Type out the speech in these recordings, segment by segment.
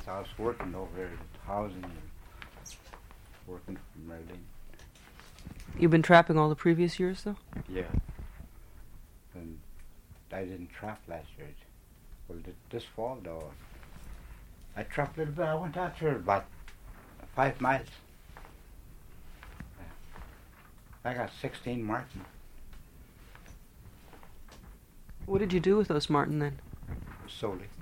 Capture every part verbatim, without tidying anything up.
I was working over at housing, and working for Merlin. You've been trapping all the previous years, though? Yeah. And I didn't trap last year. Well, th- this fall, though, I trapped a little bit. I went out there about five miles. I got sixteen marten. What did you do with those marten then? Sold it.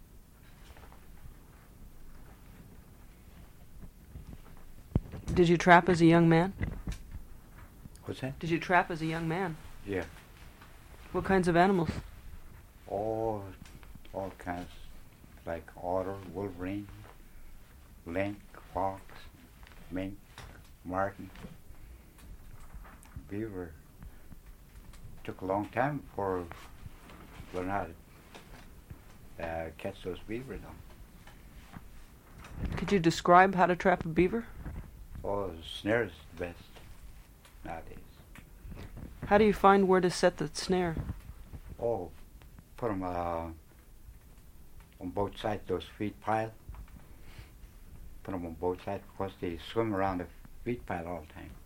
Did you trap as a young man? What's that? Did you trap as a young man? Yeah. What kinds of animals? All, all kinds, like otter, wolverine, lynx, fox, mink, marten, beaver. Took a long time before I learned how to uh, catch those beaver, though. Could you describe how to trap a beaver? Oh, snare is the best nowadays. How do you find where to set the snare? Oh, put them uh, on both sides, those feed pile. Put them on both sides because they swim around the feed pile all the time.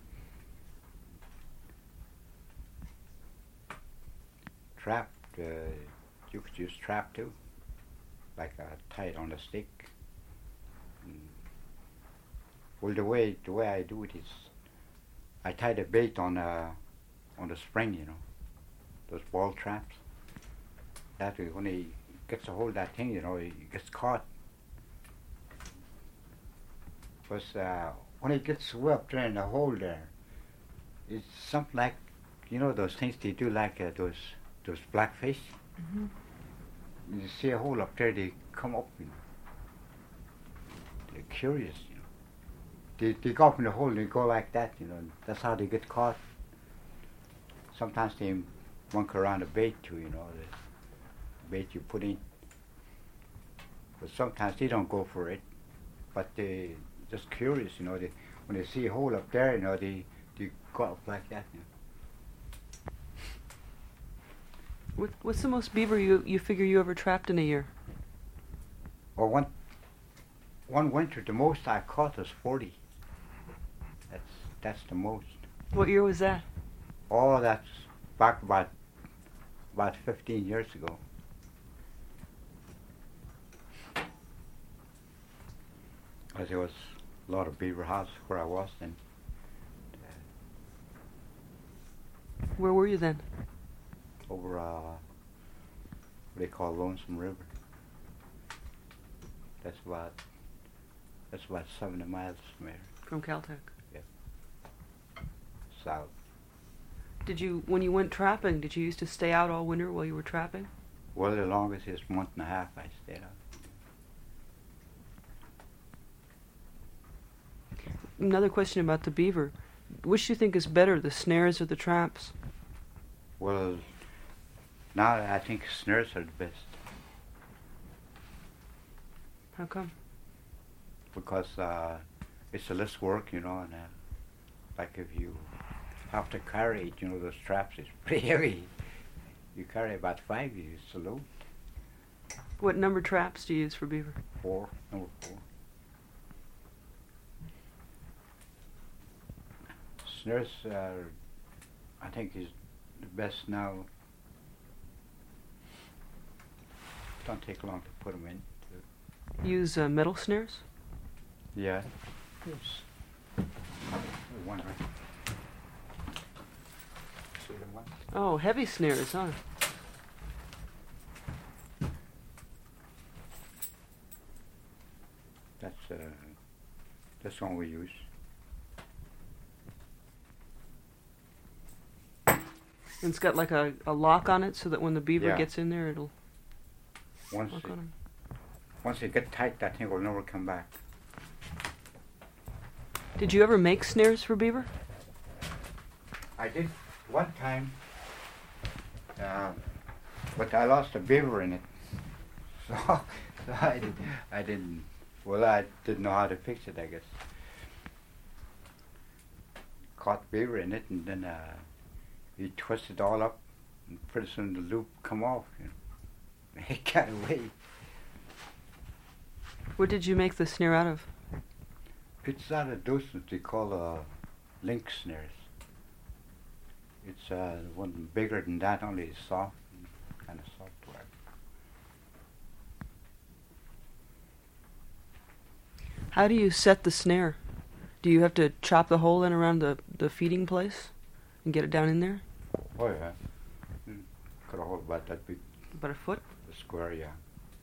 Trap, uh, you could use trap too, like uh, tie it on a stick. Mm. Well, the way the way I do it is, I tie the bait on uh, on the spring, you know, those ball traps. That way, when he gets a hold of that thing, you know, he gets caught. Because uh, when he gets way up there in the hole there, it's something like, you know, those things they do, like uh, those those blackfish. Mm-hmm. You see a hole up there, they come up, you know. They're curious, you know. They, they go up in the hole and they go like that, you know. And that's how they get caught. Sometimes they monkey around the bait too, you know, the bait you put in. But sometimes they don't go for it. But they just curious, you know. They, when they see a hole up there, you know, they, they go up like that, you know. What, what's the most beaver you, you figure you ever trapped in a year? Or one one winter, the most I caught was forty. That's that's the most. What year was that? Oh, that's back about about fifteen years ago. Because there was a lot of beaver house where I was then. Where were you then? Over uh, what they call Lonesome River. That's about that's about seventy miles from here. From Caltech? Yeah. South. Did you, when you went trapping, did you used to stay out all winter while you were trapping? Well, the longest is a month and a half I stayed out. Another question about the beaver. Which do you think is better, the snares or the traps? Well, now I think snares are the best. How come? Because uh, it's a less work, you know, and uh, like if you have to carry it, you know, those traps, it's pretty heavy. You carry about five, you salute. What number traps do you use for beaver? Four, number four. Snares are, I think, is the best now. Don't take long to put them in. Use uh, metal snares? Yeah. Yes. One right. See the one? Oh, heavy snares, huh? That's uh, that's one we use. And it's got like a, a lock on it so that when the beaver Yeah. gets in there, it'll Once lock it, on him. once it get tight, that thing will never come back. Did you ever make snares for beaver? I did one time, uh, but I lost a beaver in it. So, so I, did, I didn't, well, I didn't know how to fix it, I guess. Caught beaver in it, and then uh, he twisted it all up, and pretty soon the loop come off. You know. He got away. What did you make the snare out of? It's out of those that they call uh, link snares. It's uh, one bigger than that, only it's soft, kind of software. How do you set the snare? Do you have to chop the hole in around the, the feeding place and get it down in there? Oh yeah. Mm. Cut a hole about that big. About a foot? The square, yeah.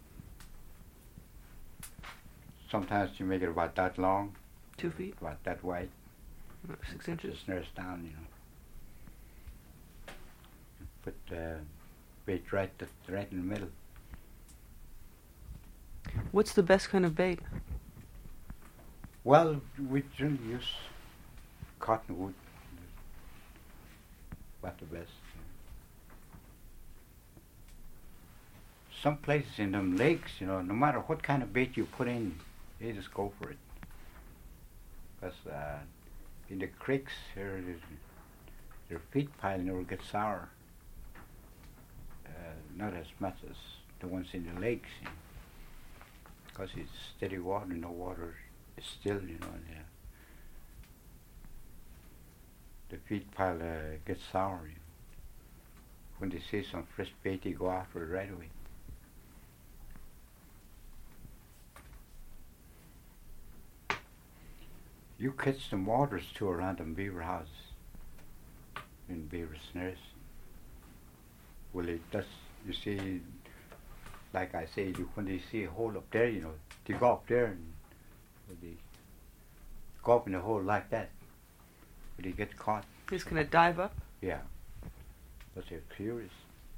Sometimes you make it about that long. Two feet? About that wide. About six inches? The snares down, you know. Put the uh, bait right, th- right in the middle. What's the best kind of bait? Well, we generally use cottonwood. About the best. Some places in them lakes, you know, no matter what kind of bait you put in, they just go for it. Because uh, in the creeks here, their feed pile never gets sour. Uh, not as much as the ones in the lakes, you know. Because it's steady water, no water is still, you know. And, uh, the feed pile uh, gets sour, you know. When they see some fresh bait, they go after it right away. You catch them waters too around them beaver houses, in beaver snares. Well, it does, you see, like I say, you, when they see a hole up there, you know, they go up there and they go up in the hole like that, but they get caught. He's going to dive up? Yeah, but they're curious.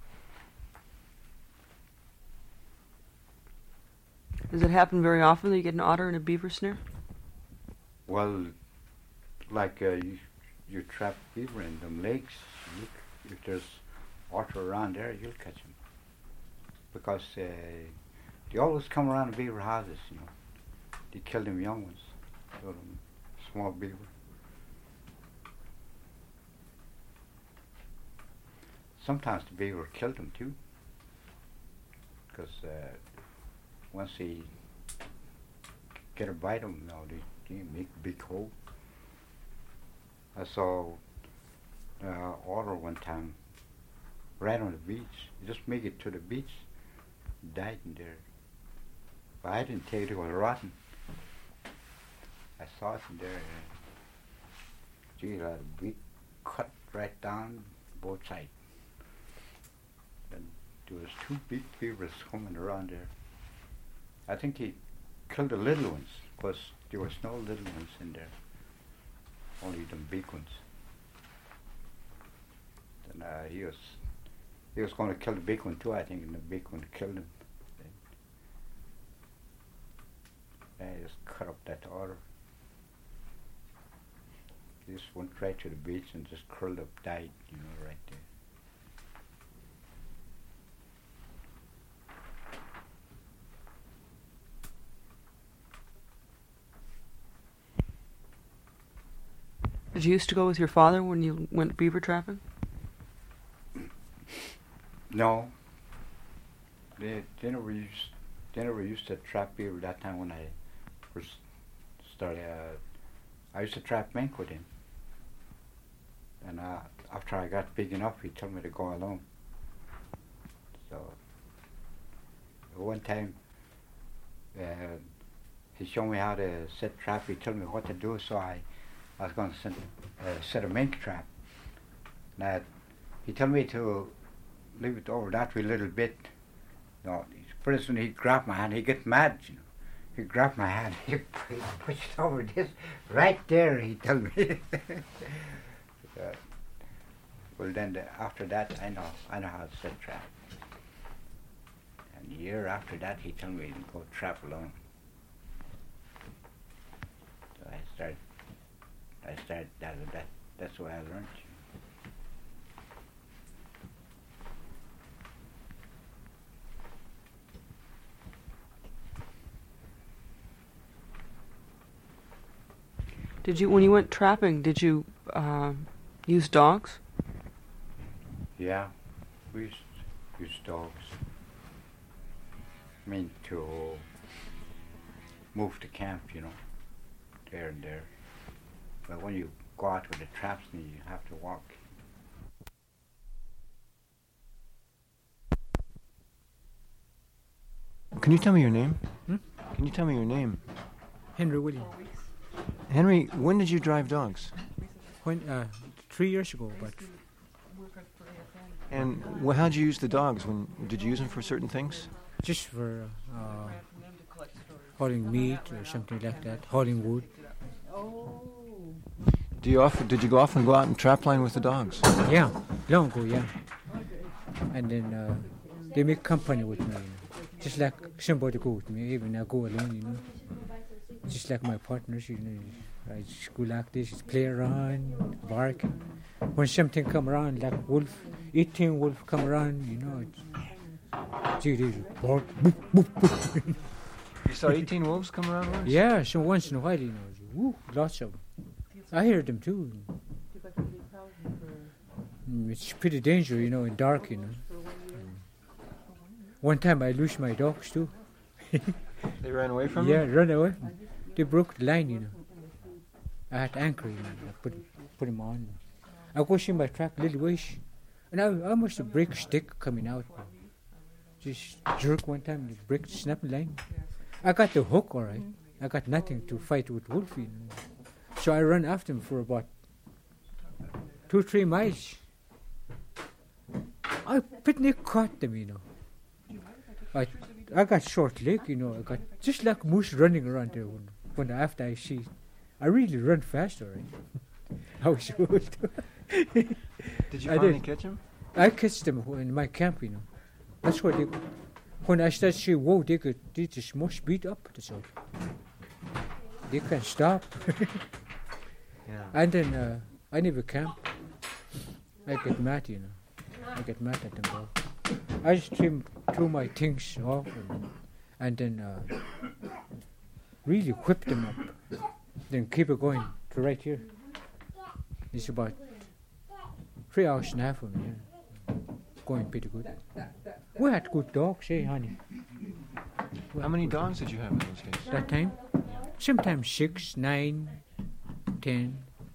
Does it happen very often that you get an otter in a beaver snare? Well, like uh, you, you trap beaver in them lakes, you, if there's otter around there, you'll catch them. Because uh, they always come around the beaver houses, you know. They kill them young ones, so them small beaver. Sometimes the beaver kill them too, because uh, once they get a bite of them, now they You make a big hole. I saw uh, otter one time right on the beach. You just make it to the beach, died in there. But I didn't take it, it was rotten. I saw it in there. Uh, gee, it had a big cut right down both sides. And there was two big beavers swimming around there. I think he killed the little ones, because there was no little ones in there, only the big ones. And uh, he was he was going to kill the big one too, I think, and the big one killed him. Then I just cut up that otter. He just went right to the beach and just curled up, died, you know, right there. Did you used to go with your father when you went beaver trapping? No. They, they never used they never used to trap beaver that time when I first started. Uh, I used to trap mink with him. And uh, after I got big enough, he told me to go alone. So one time, uh, he showed me how to set trap. He told me what to do, so I I was going to set, uh, set a mink trap. Now, he told me to leave it over that way a little bit. No, pretty soon he grabbed my hand. He get mad, you know. He grabbed my hand. He pushed it over this right there. He told me. uh, well, then the, after that, I know I know how to set trap. And a year after that, he told me to go trap alone. So I started. I started that. That that's what I learned. Did you, when you went trapping, did you uh, use dogs? Yeah, we used use dogs. I mean, to move to camp, you know, there and there. But when you go out with the traps, you have to walk. Can you tell me your name? Hmm? Can you tell me your name? Henry William. Henry, when did you drive dogs? When uh, three years ago, but And wh- how'd you use the dogs? When did you use them for certain things? just for uh, hauling meat or something like that, hauling wood. Do you often, did you go often go out and trapline with the dogs? Yeah, long ago, yeah. And then uh, they make company with me, you know. Just like somebody go with me, even I go alone, you know. Just like my partners, you know. I just go like this, just play around, bark. When something come around, like wolf, eighteen wolf come around, you know. Gee, they bark, boop, boop, boop. You saw eighteen wolves come around once? Yeah, so once in a while, you know, woo, lots of them. I hear them too. Mm, it's pretty dangerous, you know, in dark, you know. Mm. One time I lose my dogs too. They ran away from Yeah, you? run away. They broke the line, you know. I had anchor, you know. I put put him on. I go see my track little ways, and I I must have break stick coming out. Just jerk one time, the break snap line. I got the hook, all right. I got nothing to fight with wolf, you know. So I run after him for about two, three miles. I pretty caught them, you know. I I got short leg, you know. I got just like moose running around there. When, when after I see, I really run fast, all right. I was old. Did you I finally did. catch him? I catch them in my camp, you know. That's what they. When I start to see, whoa, they could, they just must beat up. That's all. They can't stop. Yeah. And then uh, I never camp. I get mad, you know. I get mad at them all. I just trim threw my things off and, and then uh, really whip them up. Then keep it going to right here. It's about three hours and a half from here. Going pretty good. We had good dogs, eh, honey? We How had many good dogs did you have in those days? that time? Sometimes six, nine, ten,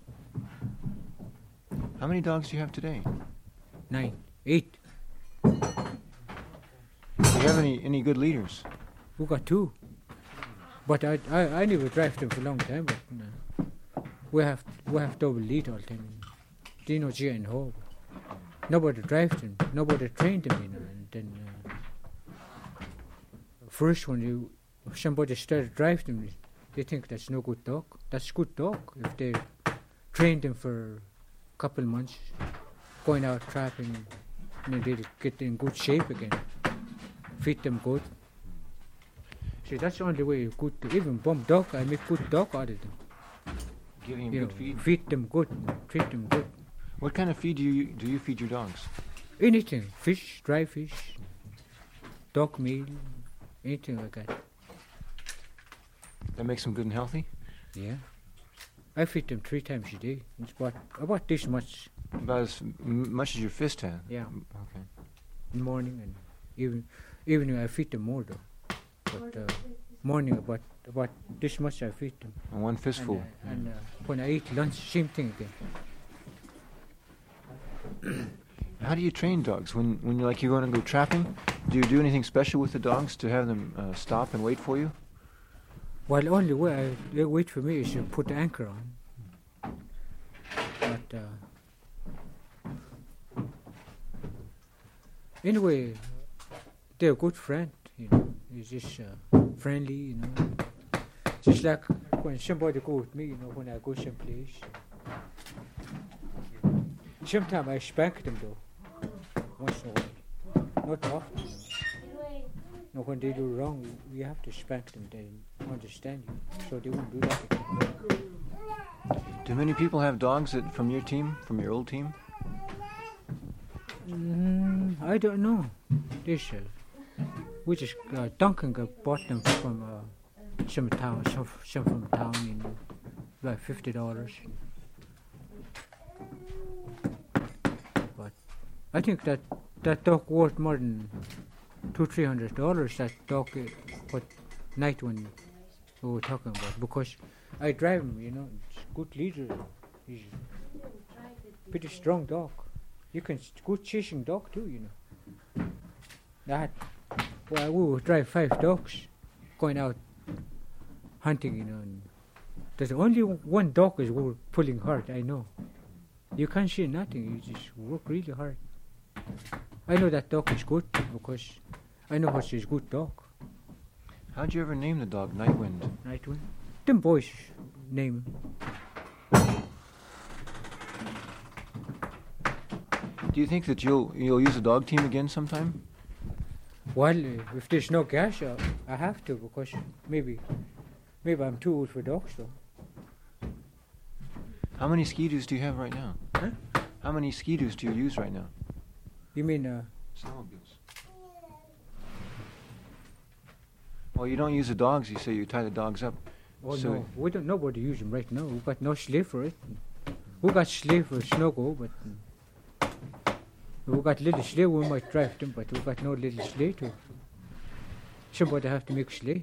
How many dogs do you have today? nine, eight. Do you have any, any good leaders? We got two. But I, I, I never drive them for a long time. But uh, we have we have double lead all the time. Dino, Gia, and Ho. Nobody drives them. Nobody trained them, you know. And then uh, first when you somebody started driving them, they think that's no good dog. That's good dog if they train them for a couple months, going out trapping, and then they get in good shape again. Feed them good. See, that's the only way good. Even bomb dog, I make good dog out of them. Giving them You good know, feed? feed them good, treat them good. What kind of feed do you do you feed your dogs? Anything, fish, dry fish, dog meal, anything like that. That makes them good and healthy? Yeah. I feed them three times a day. It's about, about this much About as m- much as your fist had? Yeah. M- Okay. in the morning and even evening I feed them more though. But uh, morning about about this much I feed them. And one And, fistful. uh, and uh, when I eat lunch, same thing again. How do you train dogs? When when you're like you're going to go trapping, do you do anything special with the dogs to have them uh, stop and wait for you? Well, only way I, they wait for me is to put the anchor on. But uh, anyway, they're a good friend. You know, it's just uh, friendly. You know, just like when somebody go with me. You know, when I go someplace. Sometimes I spank them though, once in a while, not often. No, when they do wrong, we have to spank them. They understand you, so they won't do that again. Do many people have dogs that, from your team, from your old team? Mm, I don't know. This, uh, we just uh, Duncan got bought them from uh, some town, some, some from town, you know, like fifty dollars. But I think that that dog worth more than two, three hundred dollars. That dog, uh, what night when we were talking about, because I drive him, you know, it's good leader. He's pretty strong dog. You can s- good chasing dog too, you know. That, well, we would drive five dogs, going out hunting, you know. And there's only one dog is wo- pulling hard. I know. You can't see nothing. You just work really hard. I know that dog is good because I know what's his good dog. How'd you ever name the dog Nightwind? Nightwind. Them boys name him. Do you think that you'll you'll use a dog team again sometime? Well, uh, if there's no gas, uh, I have to because maybe, maybe I'm too old for dogs though. How many ski-doos do you have right now? Huh? How many ski-doos do you use right now? You mean, uh, Snowmobiles. Well, you don't use the dogs. You say you tie the dogs up. oh So- no, we don't, nobody use them right now. We got no sleigh for it. We got sleigh for snow go, but um, we got little sleigh, we might drive them, but we got no little sleigh to. Somebody have to make sleigh.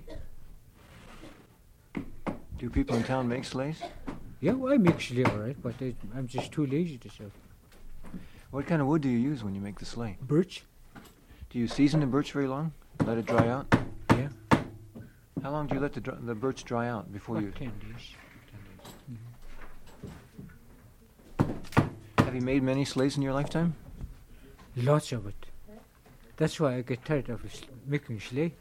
Do people in town make sleighs? Yeah, well, I make sleigh all right, but I, I'm just too lazy to sell. What kind of wood do you use when you make the sleigh? Birch? Do you season the birch very long? Let it dry out? Yeah. How long do you let the dr- the birch dry out before About you? ten days. Have you made many sleighs in your lifetime? Lots of it. That's why I get tired of s- making sleigh.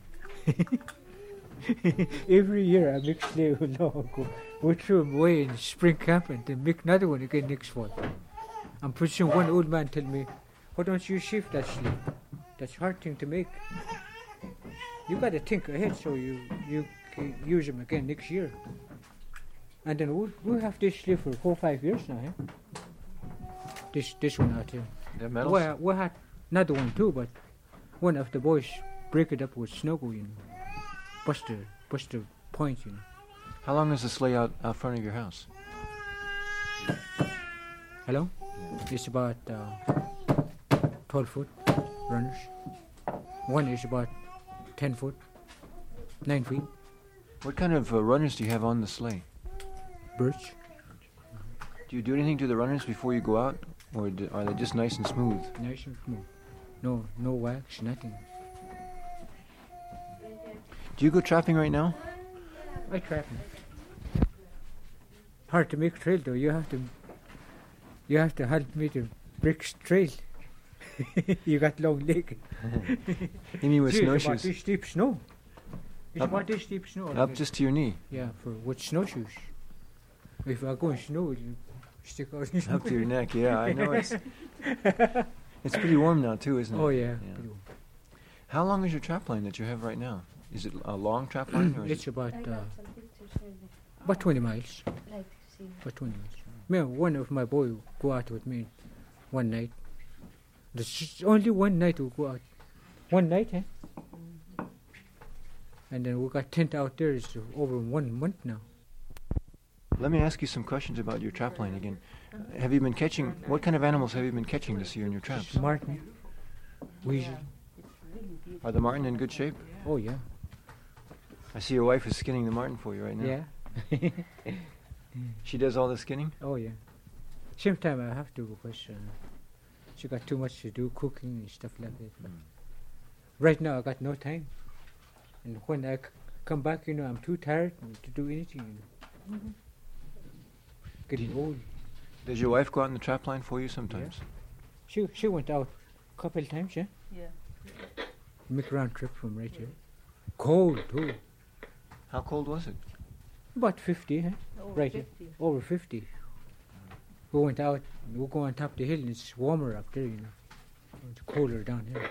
Every year I make sleigh with long ago. We throw them away in spring camp and then make another one again next fall. And pretty soon one old man tell me, why don't you shift that sleigh? That's a hard thing to make. You gotta think ahead so you, you can use them again next year. And then we'll, we'll have this sleigh for four five years now, eh? This, this one out here. They have medals? Well, we had another one too, but one of the boys break it up with snuggle, you know. Bust the, bust the point, you know. How long is the sleigh out, out front of your house? Hello? It's about uh, twelve foot runners. One is about ten foot, nine feet. What kind of uh, runners do you have on the sleigh? Birch. Do you do anything to the runners before you go out, or do, are they just nice and smooth? Nice and smooth. No, no wax, nothing. Do you go trapping right now? I trap them. Hard to make trail though. You have to, you have to help me to break trail. You got long leg. You mean with See, it's about snowshoes? this deep snow. It's Up- about this deep snow. Up just to your knee, Yeah, for with snowshoes. If I go in snow, you stick out in snow. up to your neck. Yeah, I know it's. It's pretty warm now too, isn't it? Oh yeah. Yeah. pretty- How long is your trap line that you have right now? Is it a long trap line, or is It's it? about I uh, got some pictures maybe. about twenty miles. Like to see. About twenty miles. Me, one of my boy go out with me one night. There's just only one night we go out. One night, eh? And then we got tent out there. It's over one month now. Let me ask you some questions about your trap line again. Have you been catching? What kind of animals have you been catching this year in your traps? Martin, weasel. Are the marten in good shape? Oh yeah, I see your wife is skinning the marten for you right now. yeah. She does all the skinning. Oh yeah. Sometimes I have to because uh, she got too much to do, cooking and stuff like that. But right now I got no time. And when I c- come back, you know, I'm too tired to do anything. You know. Getting old. Does your wife go out in the trap line for you sometimes? She she went out a couple of times, yeah. Yeah. Make round trip from right here. Cold too. How cold was it? About fifty, huh? Over Right here. fifty. Over fifty. We went out. We go on top of the hill, and it's warmer up there, you know. It's colder down here.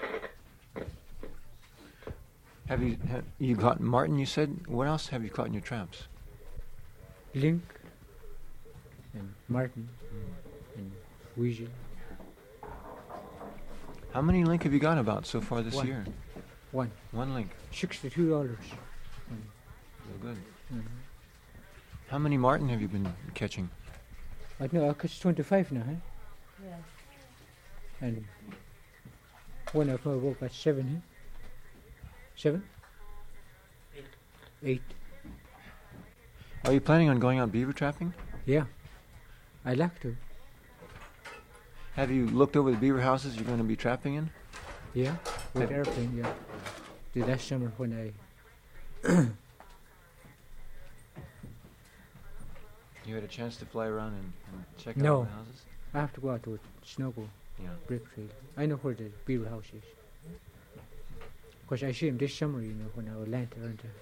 Have you have you caught marten? You said. What else have you caught in your traps? Link and Martin and weasel. How many link have you got about so far this One. year? One. One link. Sixty-two dollars. Real good. Mhm. How many marten have you been catching? I know I catch twenty-five now, huh? Yeah. And one of my work got seven, huh? Seven? Eight. Eight. Are you planning on going out beaver trapping? Yeah, I like to. Have you looked over the beaver houses you're going to be trapping in? Yeah, with Have- airplane. Yeah, the last summer when I You had a chance to fly around and, and check No. out the houses? I have to go out with Snowball Yeah. Brick Trail. I know where the beaver house is. Because I see him this summer, you know, when I land around there.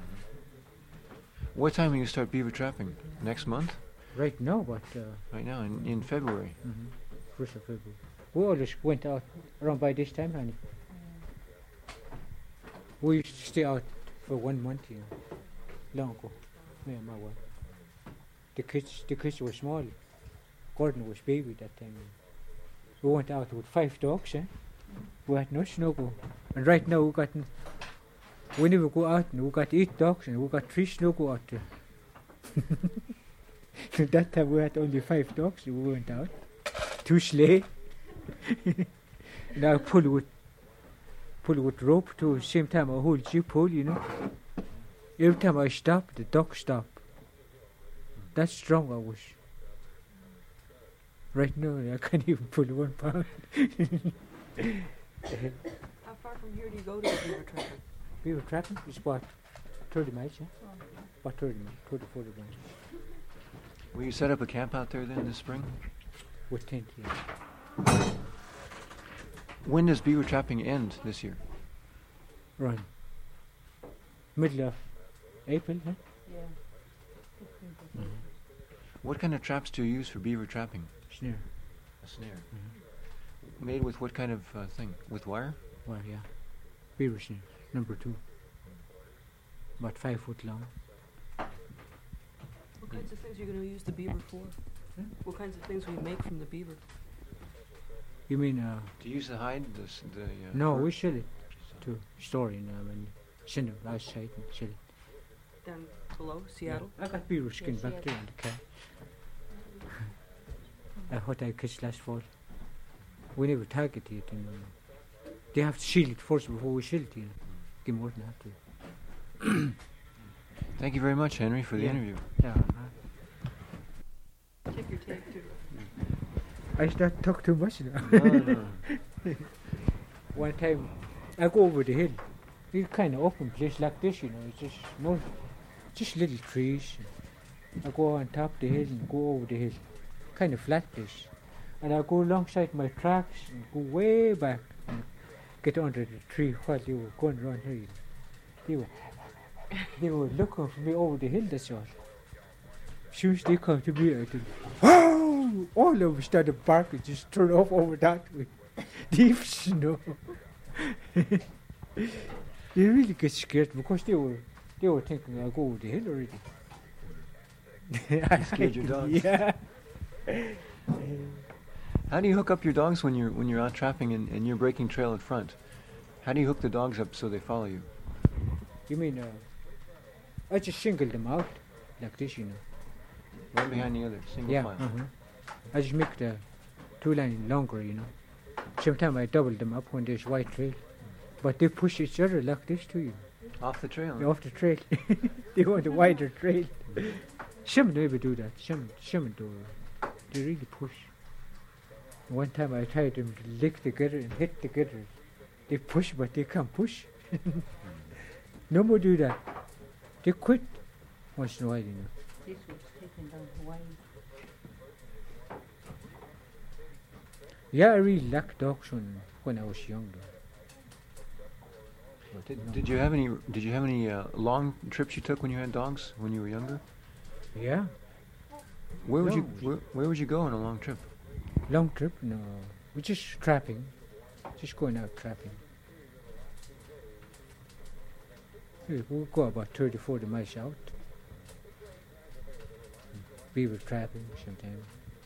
What time will you start beaver trapping? Next month? Right now, but uh, Right now, in, in February. mhm, first of February. We always went out around by this time, honey. We used to stay out for one month, you know, long ago. Me and my wife. The kids, the kids were small. Gordon was baby that time. We went out with five dogs, eh? We had no snowball. And right now we got, n- we never go out and we got eight dogs and we got three snowball out there. That time we had only five dogs and we went out. Two sleigh. Now pull with, pull with rope to the same time I hold you pull, you know. Every time I stop, the dog stop. That's strong I was. Right now I can't even pull one pound. How far from here do you go to the beaver trapping? We were trapping, it's about thirty miles, yeah? About thirty miles, thirty, forty miles. Will you set up a camp out there then this spring? With tent, yeah. When does beaver trapping end this year? Run. Middle of April, huh? Yeah. What kind of traps do you use for beaver trapping? Snare. A snare. Made with what kind of uh, thing? With wire? Well, yeah. Beaver snare, number two. About five foot long. What kinds of things are you going to use the beaver for? Hmm? What kinds of things will you make from the beaver? You mean, uh, Do you use the hide? The, s- the uh, no, fur? we sell it to store in, um, and send it outside and sell it. Down below, Seattle? I got beaver skin Yes, back yes. there in the car. uh, what I catch last fall. We never target it, you know. They have to shield it first before we shield it, you know. Give more than have to. Thank you very much, Henry, for the Yeah. interview. Yeah. uh, Take your take too. I start talk too much now. No, no, no. One time, I go over the hill. It's kind of open place like this, you know. It's just no, just little trees. I go on top the hill and go over the hill, kind of flat place. And I go alongside my tracks and go way back and get under the tree while they were going around here. You know. They were, they were looking for me over the hill. That's all. As soon as they come to me, I did. Wow! All of them started barking, just turn off over that way. Deep snow. They really get scared because they were they were thinking I'll go over the hill already. I Scared your dogs. Yeah. How do you hook up your dogs when you're when you're out trapping and, and you're breaking trail in front? How do you hook the dogs up so they follow you? You mean uh, I just single them out like this, you know. One behind the other, single Yeah. file. Uh-huh. I just make the two line longer, you know. Sometimes I double them up when there's white trail. But they push each other like this too, you Off the trail. know, huh? off the trail. They want a wider trail. Some never do that. Some some do. They really push. One time I tried them to lick together and hit together. They push, but they can't push. No more do that. They quit once in a while, you know. This was taken down Hawaii. Yeah, I really liked dogs when when I was younger. But Did, no. did you have any Did you have any uh, long trips you took when you had dogs when you were younger? Yeah, Where would you No. where, where would you go on a long trip? long trip? No, we just trapping, just going out trapping. We we go about thirty, forty miles out. Beaver trapping sometimes.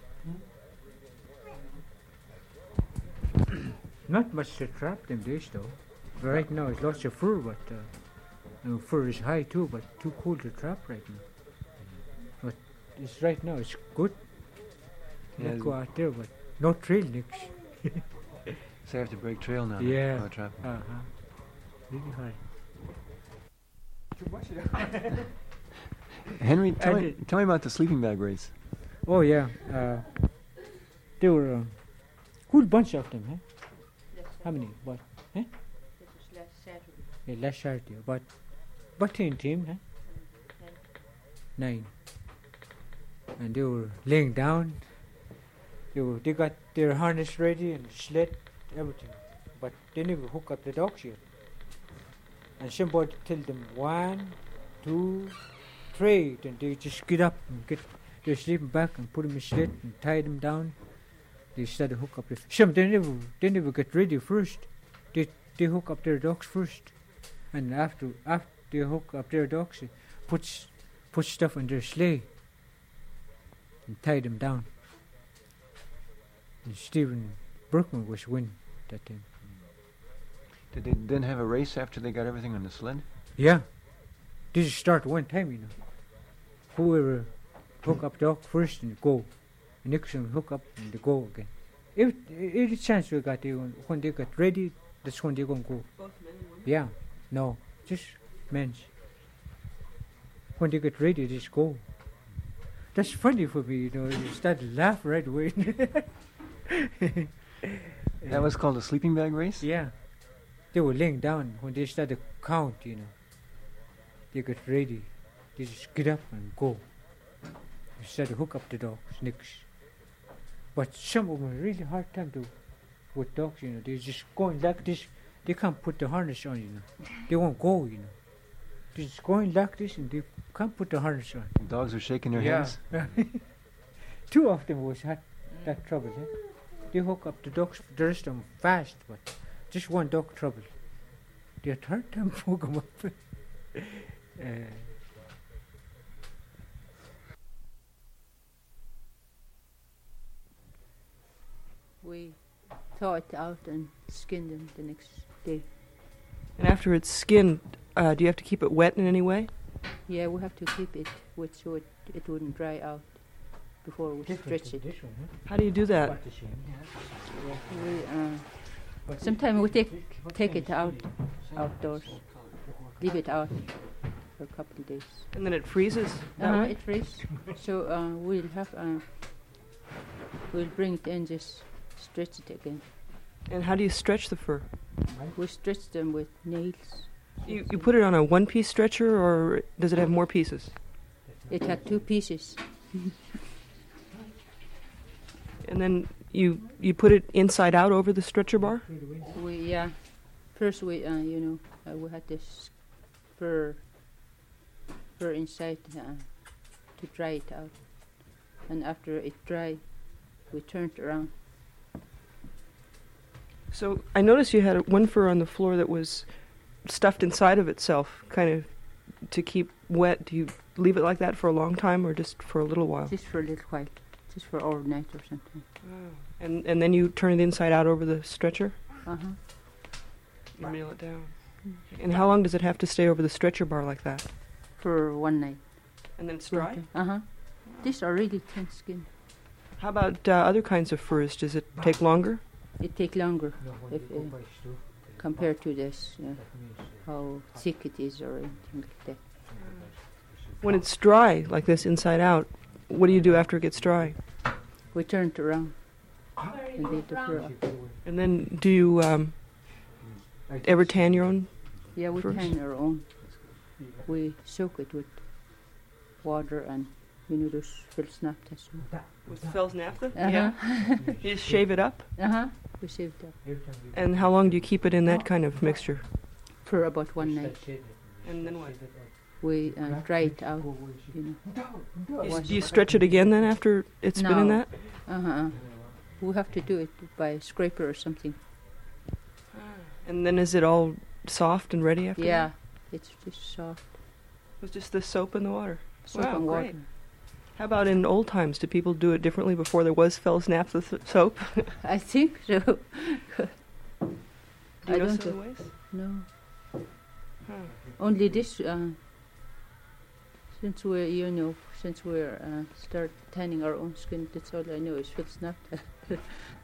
Not much to trap them days though. Right now it's lots of fur, but uh, you know, fur is high too, but too cool to trap right now. But it's right now it's good. Yeah, Let's go out there, but no trail next. So you have to break trail now. Yeah. while trapping. Uh huh. Really hard. Too much. Henry, tell I me, did- tell me about the sleeping bag race. Oh yeah, uh, there were a whole bunch of them. Huh? How many? What? Huh? Yeah, last Saturday. But, but ten team, huh? Nine. And they were laying down. They were, they got their harness ready and sled, everything. But they never hook up the dogs yet. And somebody tell them one, two, three. Then they just get up and get their sleeping bag and put them in sled and tie them down. They start to hook up the. Some they never they never get ready first. They they hook up their dogs first, and after after they hook up their dogs, they put s- put stuff in their sleigh and tie them down. And Stephen Brookman was win that time. Did they then have a race after they got everything on the sled? Yeah, they just start one time, you know. Whoever hook up dog first and go, and next one hook up and they go again. If every chance we got, they, when they got ready, that's when they gonna go. Both men and women? Yeah, no, just men. When they get ready, just go. That's funny for me, you know. You start to laugh right away. That was called a sleeping bag race? Yeah, they were laying down when they start to count, you know. They get ready, they just get up and go. They start to hook up the dogs next. But some of them really hard time to with dogs, you know. They're just going like this. They can't put the harness on, you know. They won't go, you know. They're just going like this and they can't put the harness on. Dogs were shaking their Yeah. heads. Two of them was had that trouble. Eh? They hook up the dogs, the rest of them fast, but just one dog trouble. They had hard time hook them up. uh, We thaw it out and skinned them the next day. And after it's skinned, uh, do you have to keep it wet in any way? Yeah, we have to keep it wet so it, it wouldn't dry out before we stretch it. This one, huh? How do you do that? Quite the same, yeah. We, uh, But sometimes we take what take kind it of out skin? outdoors, leave it out for a couple of days. And then it freezes that Uh-huh, way? it freezes. So uh, we'll have uh, we'll bring it in, just stretch it again. And how do you stretch the fur? We stretch them with nails. You, you put it on a one-piece stretcher, or does it have more pieces? It had two pieces. And then you you put it inside out over the stretcher bar? We yeah, first we uh, you know uh, we had this fur fur inside uh, to dry it out, and after it dried, we turned around. So I noticed you had one fur on the floor that was stuffed inside of itself, kind of to keep wet. Do you leave it like that for a long time, or just for a little while? Just for a little while, just for overnight or something. And and then you turn it inside out over the stretcher? Uh huh. You reel it down. And how long does it have to stay over the stretcher bar like that? For one night. And then it's dry? Uh huh. These are really thin skin. How about uh, other kinds of furs? Does it take longer? It take longer No, when if, they go uh, by stove, compared to this. Uh, that means, uh, how thick it is or anything like that. When it's dry, like this inside out, what do you do after it gets dry? We turn it around and leave the fur up. And then do you um, ever tan your own? Yeah, we First. tan our own. We soak it with water and you know those Felsnapta. With Fell's naphtha? Uh-huh. You just shave it up? Uh huh. We save it up Every time we And how long do you keep it in that kind of mixture? for about one start night. shaving, And then start what? shaving it We uh, dry it up. out. Go away, she- You know. You, Wash do you it. stretch it again then after it's been in No. that? Uh huh. We have to do it by a scraper or something. And then is it all soft and ready after Yeah, that? it's just soft. It was just the soap and the water. Soap Wow, and water. great. How about in old times? Did people do it differently before there was Fell's naphtha th- soap? Do I think so. you I know don't some know. ways? No. Huh. Only this, uh, since we're, you know, since we're uh, start tanning our own skin, that's all I know is Felsnapta.